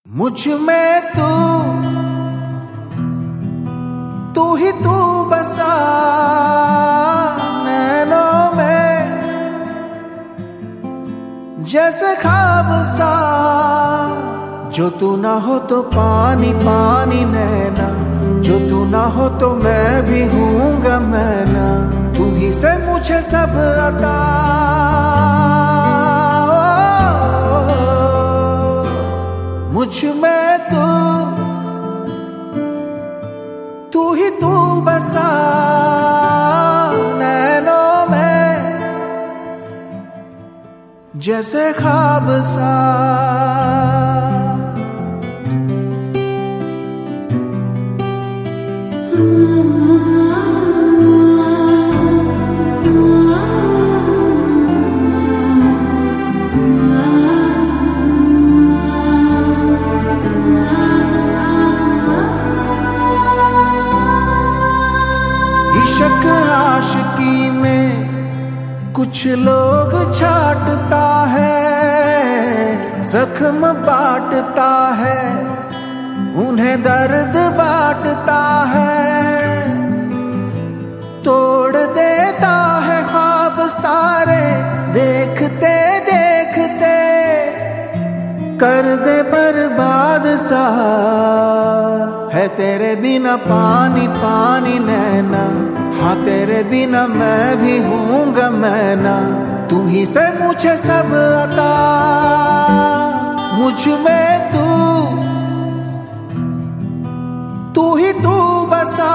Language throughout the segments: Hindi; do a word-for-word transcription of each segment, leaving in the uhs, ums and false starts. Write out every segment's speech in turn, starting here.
मुझ में तू तू ही तू बसा नैनों में, जैसे ख्वाब सा। जो तू ना हो तो पानी पानी नैना, जो तू ना हो तो मैं भी हूँगा मैं ना। तू ही से मुझे सब अता, मुझ में तू तू ही तू बसा नैनों में, जैसे ख्वाब सा। इश्क आशिकी में कुछ लोग छाटता है, जख्म बांटता है, उन्हें दर्द बांटता है। तोड़ देता है ख्वाब सारे देखते देखते, कर दे बर्बाद सा। है तेरे बिना पानी पानी नैना, हाँ तेरे बिना मैं भी हूँगा मैं ना। तू ही से मुझे सब अता, मुझ में तू तू ही तू बसा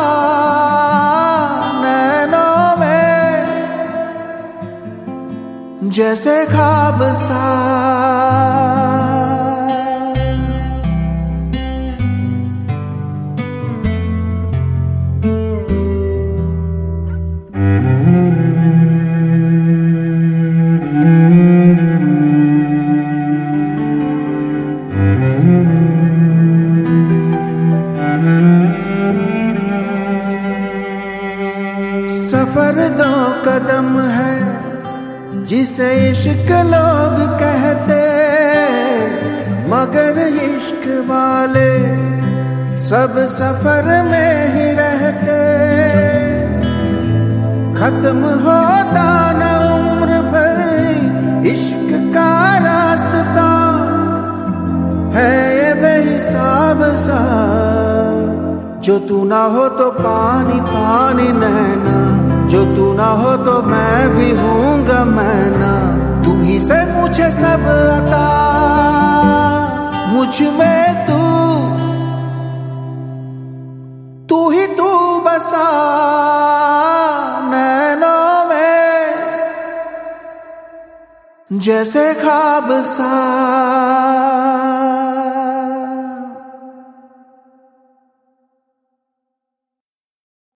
नैनों में, जैसे ख्वाब सा। सफर दो कदम है जिसे इश्क लोग कहते, मगर इश्क वाले सब सफर में ही रहते। खत्म होता न उम्र भर इश्क का रास्ता, है ये बेहिसाब सा। जो तू ना हो तो पानी पानी नैना, जो तू ना हो तो मैं भी हूँगा मैं ना। तू ही से मुझे सब अता, मुझ में तू तू ही तू बसा नैनों में, जैसे ख्वाब सा।